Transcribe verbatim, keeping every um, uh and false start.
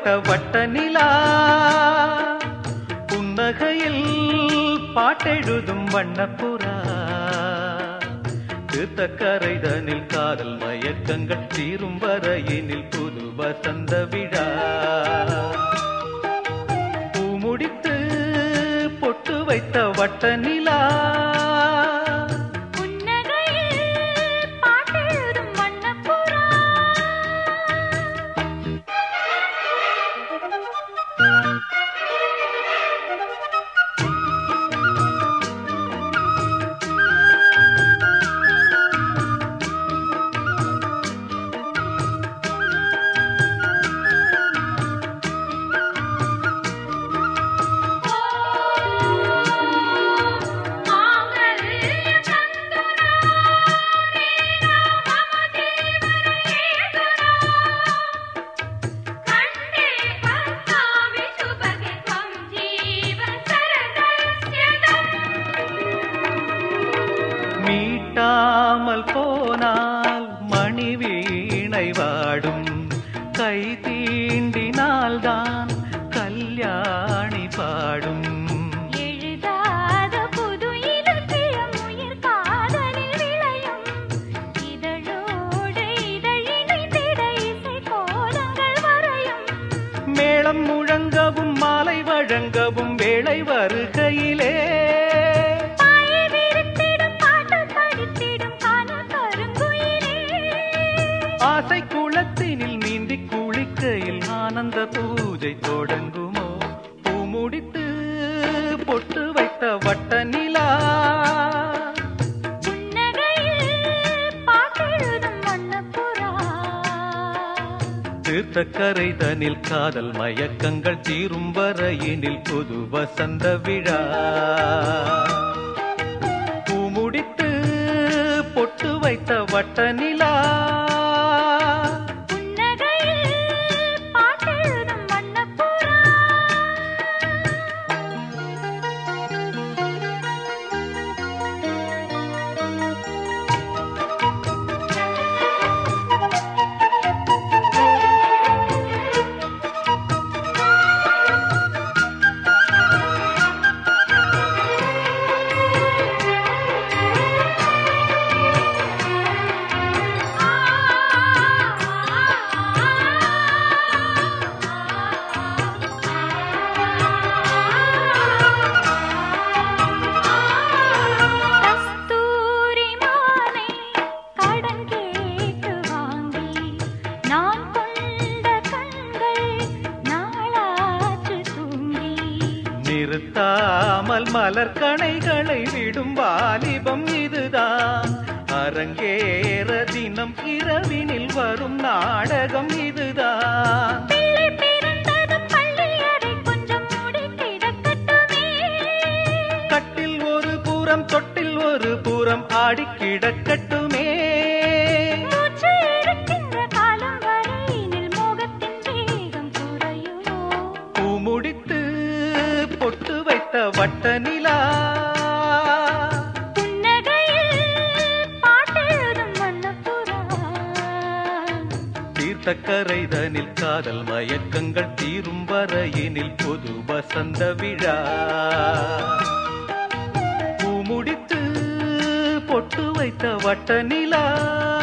வைத்த வட்ட நிலா புன்னகையில் பாட்டெழுதும் வண்ணப்புறா தீர்த்தக்கரைதனில் காதல் மயக்கங்கள் தீரும் வரையினில் புது வசந்த விழா பூ முடித்து பொட்டு வைத்த வட்ட நிலா மீட்டாமல் போனால் மணி வீணை வாடும் கை தீண்டினால்தான் கல்யாணி பாடும் எழுதாத புது இலக்கியம் உயிர் காதலில் விளையும் இதழோடு இதழிணைந்திட இசை கோலங்கள் வரையும் மேளம் முழங்கவும் மாலை வழங்கவும் வேளை வருகையிலே ஆசை குளத்தினில் நீந்தி குளிக்கையில் ஆனந்த பூஜை தொடங்குமோ பூ முடித்து பொட்டு வைத்த வட்ட நிலா தீர்த்தக்கரைதனில் காதல் மயக்கங்கள் தீரும் வரையினில் புது வசந்த விழா பூ முடித்து பொட்டு வைத்த வட்ட நிலா நிறுத்தாமல் மலர் கணைகளை விடும் வாலிபம் இதுதான் அரங்கேற தினம் இரவினில் வரும் நாடகம் இதுதான் கட்டில் ஒரு பூரம் தொட்டில் ஒரு பூரம் ஆடி கிடக்கட்டுமே பூ முடித்து பொட்டு வைத்த வட்ட நிலா தீர்த்தக்கரைதனில் காதல் மயக்கங்கள் தீரும் வரையினில் புது வசந்த விழா பூ முடித்து பொட்டு வைத்த வட்ட நிலா